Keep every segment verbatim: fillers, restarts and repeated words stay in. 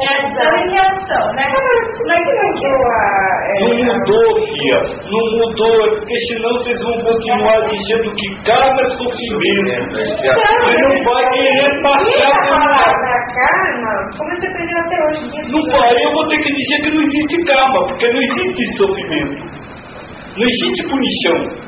reação e reação, né? Mas não mudou a... Não mudou, filha. Não mudou, porque senão vocês vão continuar dizendo que karma é sofrimento. Você não vai querer passar por falar da karma, como você aprendeu até hoje. Não vai, eu vou ter que dizer que não existe karma, porque não existe sofrimento. Não existe punição.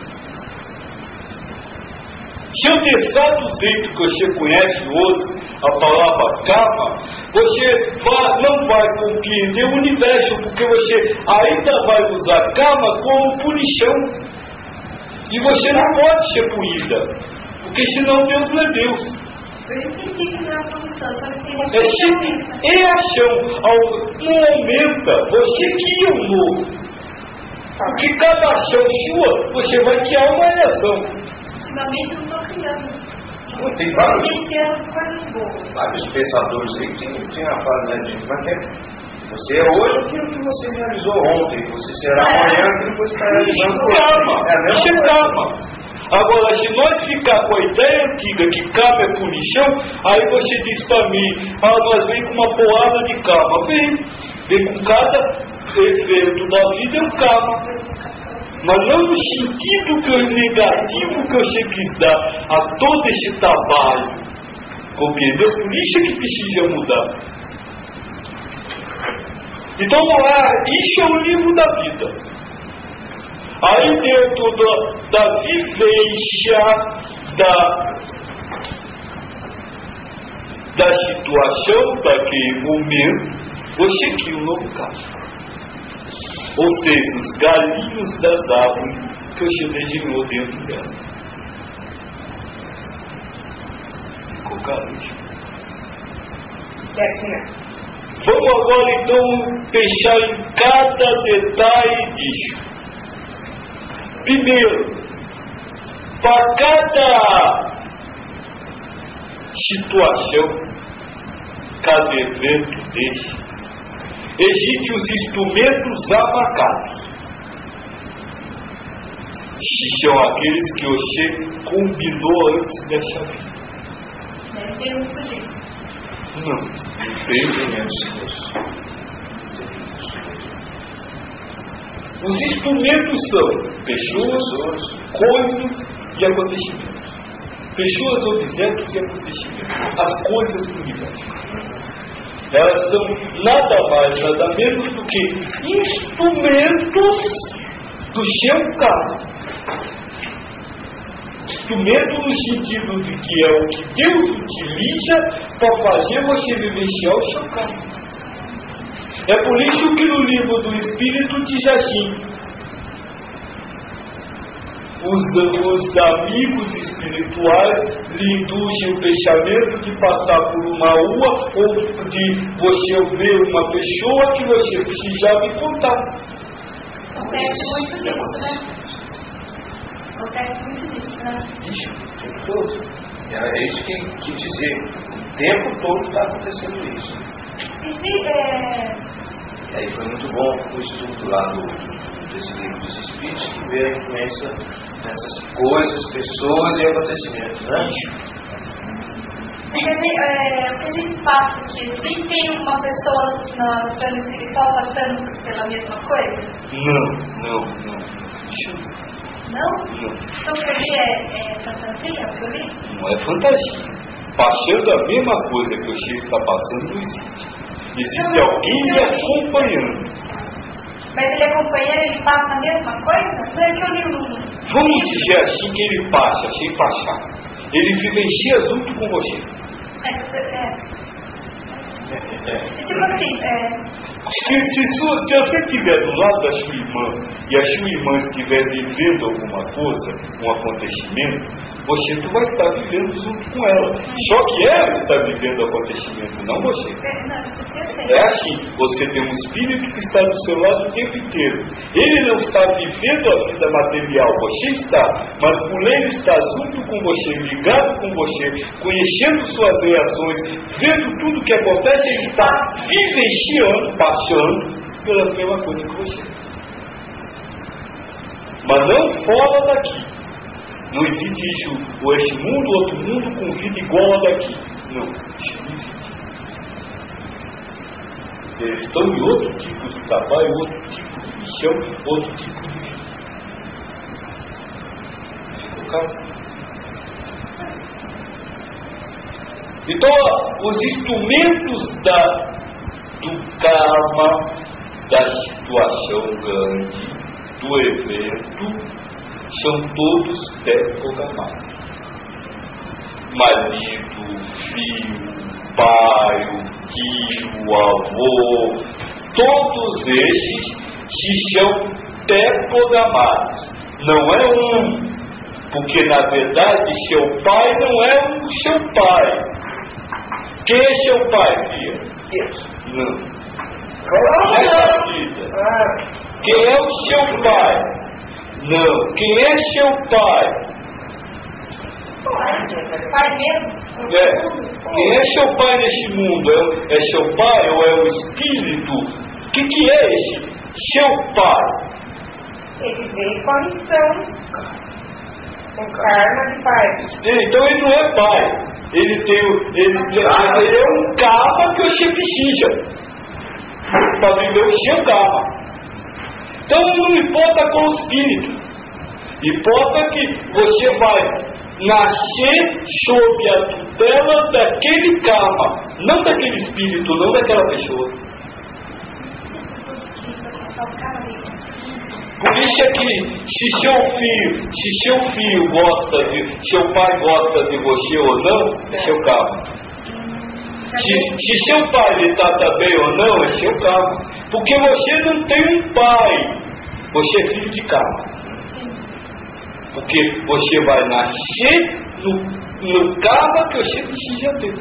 Se eu deixar do jeito que você conhece hoje a palavra karma, você vai, não vai compreender o universo, porque você ainda vai usar karma como punição. E você não pode ser punida, porque senão Deus não é Deus. Eu entendi que não é punição, só entendi É sim, é ação. Não aumenta, você cria um novo. Porque cada ação sua, você vai criar uma reação. Ultimamente não estou criando. Tem vários, coisas boas. vários pensadores aí que tem, tem a frase, né, de como é que é? Você é hoje aquilo que você realizou ontem, você será amanhã aquilo que você está realizando hoje. Calma, É a mesma isso é coisa. calma. Agora, se nós ficar com a ideia antiga que karma é punição, aí você diz para mim, ah, nós vem com uma porrada de karma. Vem, vem com cada evento da vida é um karma. Mas não no sentido que eu, negativo que você quis dar a todo esse trabalho. Compreendeu? Por isso é que precisa mudar. Então, lá, isso é o livro da vida. Aí dentro da, da vivência da, da situação, daquele momento, você cria um novo caso. Ou seja, os galinhos das árvores que você desenhou dentro dela. Ficou claro isso? Vamos agora então pensar em cada detalhe disso. Primeiro, para cada situação, cada evento desse, existem os instrumentos abacados. Que são aqueles que você combinou antes dessa vida. Deve ter um fugir. Não, não tem instrumentos. Os instrumentos são pessoas, coisas e acontecimentos. Pessoas, objetos e acontecimentos. As coisas do universo. Elas são nada mais, nada menos do que instrumentos do seu carro. Instrumento no sentido de que é o que Deus utiliza para fazer você vivenciar o seu carro. É por isso que no livro do Espírito diz assim: os, os amigos espirituais lhe induzem o pensamento de passar por uma rua ou de você ver uma pessoa que você precisava encontrar. Acontece muito disso, né? Acontece muito disso, né? Isso, o tempo todo. É isso que, que dizer. O tempo todo está acontecendo isso. E se, é... E aí foi muito bom o estudo lá do, desse livro dos Espíritos, que vê a influência nessas coisas, pessoas e acontecimentos, né? Quer dizer, é, o que a gente passa aqui, se tem uma pessoa no, no plano espiritual passando pela mesma coisa? Não, não, não. Isso não. Não? Não. Então o que eu li é, é fantasia? O que eu li? Não é fantasia. Passando a mesma coisa que você está passando, não existe. Existe Não, alguém lhe acompanhando. Mas ele acompanhando, ele passa a mesma coisa? Não é que eu li um... Vamos dizer assim que ele passa, sem passar. Ele vivencia junto com você. É, é, é. Tipo assim, é... Se, se, sua, se você estiver do lado da sua irmã e a sua irmã estiver vivendo alguma coisa, um acontecimento, você tu vai estar vivendo junto com ela. Só que ela está vivendo o acontecimento, não você. É, não, eu sei. É assim, você tem um espírito que está do seu lado o tempo inteiro. Ele não está vivendo a vida material, você está, mas por ele estar junto com você, ligado com você, conhecendo suas reações, vendo tudo que acontece, ele está vivenciando, passando pela mesma coisa que você. Mas não fora daqui. Não existe isso, ou este mundo, outro mundo com vida igual a daqui. Não, isso não existe. Eles estão em outro tipo de trabalho, outro tipo de missão, outro tipo de vida. Ficou claro? Então, os instrumentos da, do karma, da situação grande, do evento, são todos pré-programados. Marido, filho, pai, o tio, o avô, todos esses se são pré-programados. Não é um, porque na verdade seu pai não é o seu pai. Quem é seu pai, filha? Deus. Não. Como Nessa não? vida. Ah, Quem é o seu pai? Não. Quem é seu pai? pode. Pai mesmo? É. Quem é seu pai neste mundo? É, é seu pai ou é o espírito? O que, que é esse seu pai? Ele veio com a missão. Com karma de pai. Então ele não é pai. Ele tem o. Ele, tem, ele é um karma que você precisa para viver o seu karma. Então não importa qual espírito. Importa que você vai nascer sob a tutela daquele karma, não daquele espírito, não daquela pessoa. Por isso é que se seu filho, se seu filho gosta de, seu pai gosta de você ou não, é seu karma. Se, se seu pai lhe trata bem ou não, é seu karma. Porque você não tem um pai, você é filho de karma. Porque você vai nascer no, no karma que você precisa ter.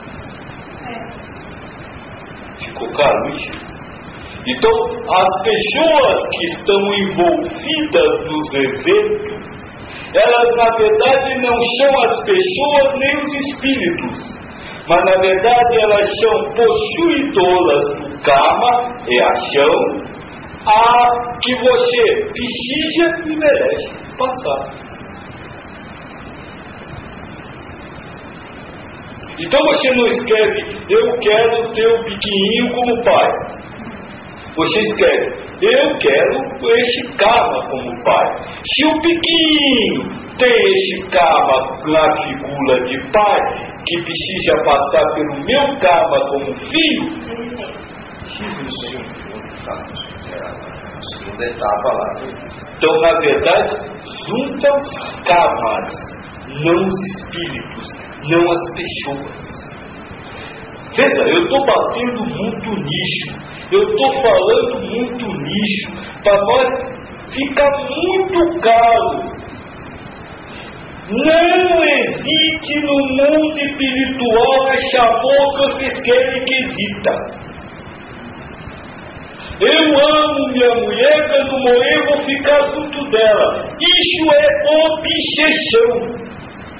Ficou claro isso? Então, as pessoas que estão envolvidas nos eventos, elas na verdade não são as pessoas nem os espíritos, mas na verdade elas são possuidoras do karma, é a ação, a que você precisa e merece passar. Então você não escreve, eu quero ter o pequenininho como pai. Você escreve, eu quero esse karma como pai. Se o pequenininho tem esse karma na figura de pai, que precisa passar pelo meu karma como filho, a segunda etapa lá. então na verdade junta os karmas, não os espíritos, não as pessoas. Veja, eu estou batendo muito nicho. Eu estou falando muito nisso para nós ficar muito claro. Não existe no mundo espiritual esse amor que vocês querem que exista. Eu amo minha mulher, quando morrer vou ficar junto dela. Isso é obsessão.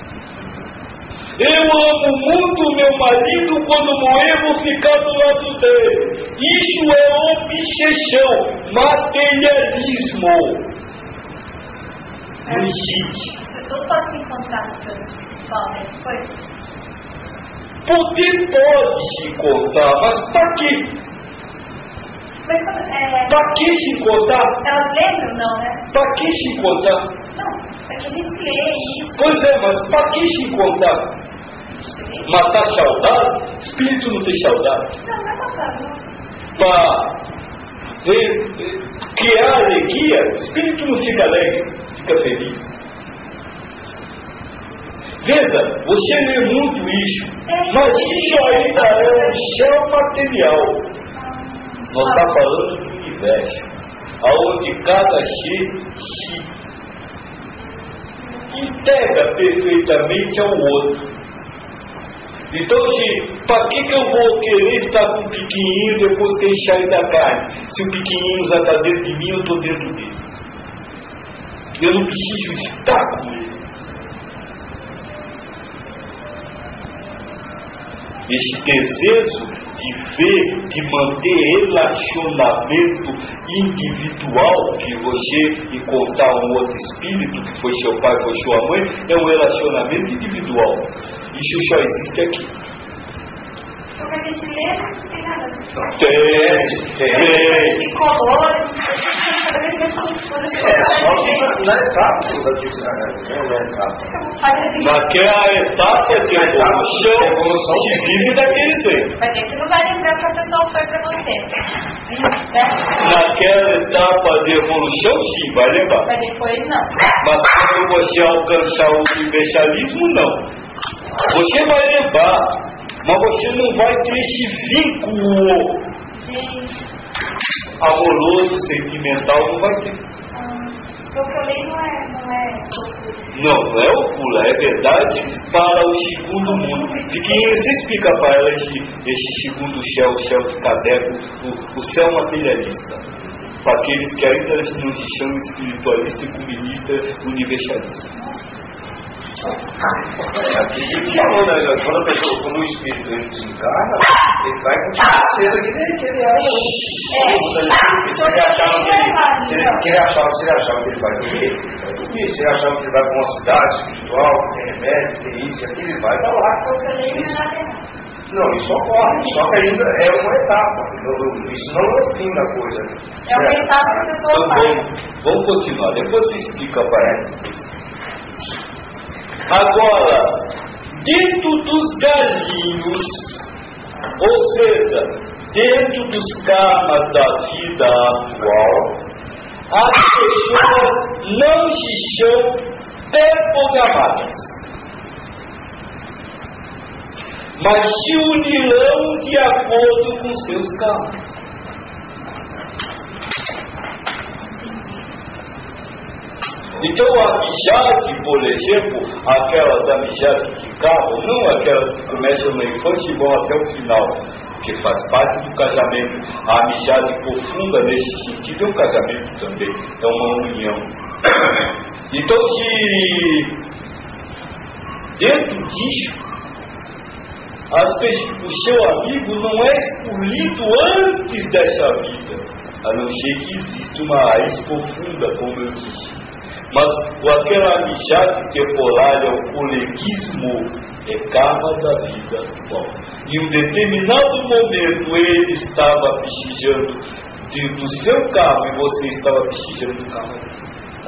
Eu amo muito meu marido, quando morrer vou ficar do lado dele. Isso é obsessão, materialismo. Não existe. As pessoas podem se encontrar no plano espiritual, né? Foi? Poder pode se encontrar, mas para quê? Mas quando, é... Para que se encontrar? Elas lembram, não, né? Para que se encontrar? Não, é que a gente lê isso. Pois é, mas para que se encontrar? Matar saudade? Espírito não tem saudade. Não, não é matar, não. Para criar alegria, o espírito não fica alegre, fica feliz. Veja, você lê muito isso, mas isso ainda é um céu material. Nós estamos falando do universo, aonde cada ser se integra perfeitamente ao outro. Então, para que, que eu vou querer estar com o pequenininho depois que ele sair da carne? Se o pequenininho já está dentro de mim, eu estou dentro dele. Eu não preciso estar com ele. Esse desejo de ver, de manter relacionamento individual, que você encontrar um outro espírito, que foi seu pai, foi sua mãe, é um relacionamento individual. Isso só existe aqui. Porque a gente lê, não tem nada. Tem, tem. E colores, cada vez mais confuso. É, na etapa da etapa. Naquela etapa de evolução, se vive daquele jeito. Mas é que não vai lembrar que a pessoa foi para você. Né? Naquela etapa de evolução, sim, vai lembrar. Mas depois não. Mas quando você alcançar o universalismo, não. Você vai levar, mas você não vai ter esse vínculo Gente. amoroso, sentimental, não vai ter. Ah, o que eu leio não é, não é Não, não é ocula, é verdade para o segundo mundo. De que você explica para ela esse, esse segundo céu, o céu de Kardec, o, o céu materialista. Para aqueles que ainda não se chamam espiritualista, comunista, universalista. Aqui a gente falou, né? Quando a pessoa, quando o espírito ele desencarna, ele vai continuar sendo aquele que ele era. É. Se ele achava que ele, se ele, que ele achava, se ele achava que ele vai dormir, ele vai dormir. Se ele achava que ele vai para uma cidade espiritual, que tem remédio, tem isso, aquilo, ele vai para lá. o que eu leio não é nada errado. Não, isso ocorre, só que ainda é uma etapa. Isso não é o fim da coisa. É uma etapa que a pessoa Então faz. vamos, vamos continuar, depois você explica para ela. Agora, dentro dos galinhos, ou seja, dentro dos karmas da vida atual, as pessoas não estão pré-programadas, mas se unirão de acordo com seus karmas. Então a amizade, por exemplo, aquelas amizades de carro, não aquelas que começam na infância e vão até o final, que faz parte do casamento. A amizade profunda nesse sentido é um casamento também, é uma união. Então se dentro disso, as pessoas, o seu amigo não é escolhido antes dessa vida, a não ser que exista uma raiz profunda, como eu disse. Mas aquela amizade temporária, o coleguismo, é karma da vida atual. Em um determinado momento ele estava prestigiando de, do seu karma e você estava prestigiando do karma dele.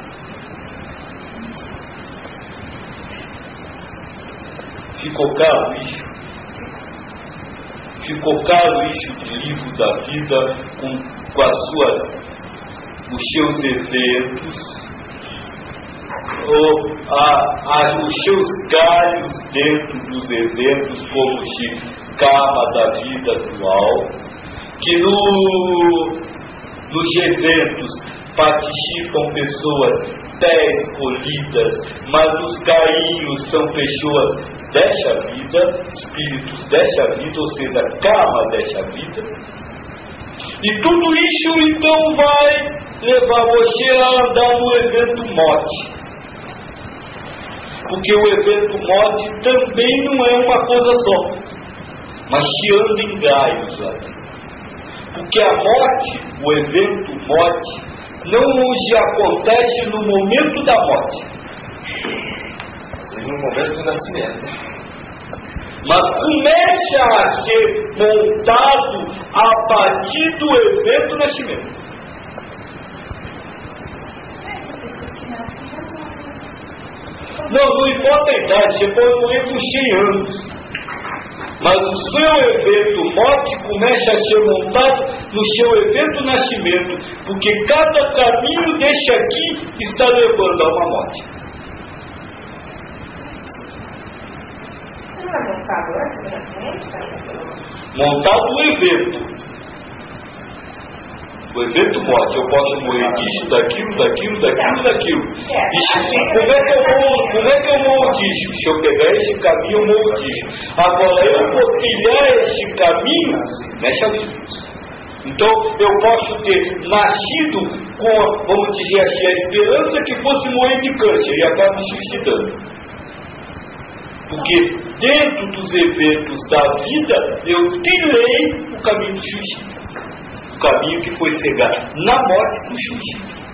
Ficou claro isso? Ficou claro isso de livro da vida com, com as suas, os seus eventos? Ou a, a, os seus galhos dentro dos eventos, como de karma da vida atual, que no, nos eventos participam pessoas pré-escolhidas, mas os carinhos são pessoas desta vida, espíritos desta vida, ou seja, karma desta vida. E tudo isso então vai levar você a andar no evento morte. Porque o evento morte também não é uma coisa só, mas se anda em galhos ali. Porque a morte, o evento morte, não se acontece no momento da morte, mas no momento do nascimento. Mas começa a ser montado a partir do evento do nascimento. Não, não importa a idade, você pode morrer com cem anos. Mas o seu evento morte começa a ser montado no seu evento nascimento, porque cada caminho desse aqui está levando a uma morte. Não é montado antes do nascimento? Montado o evento. O evento morte, eu posso morrer disso, daquilo, daquilo, daquilo, daquilo. Isso, como, é que eu morro, como é que eu morro disso? Se eu pegar esse caminho, eu morro disso. Agora, eu vou trilhar esse caminho nessa vida. Então, eu posso ter nascido com, vamos dizer assim, a esperança que fosse morrer de câncer e acabo me suicidando. Porque dentro dos eventos da vida, eu trilhei o caminho do suicídio. O caminho que foi cegar na morte do suicídio.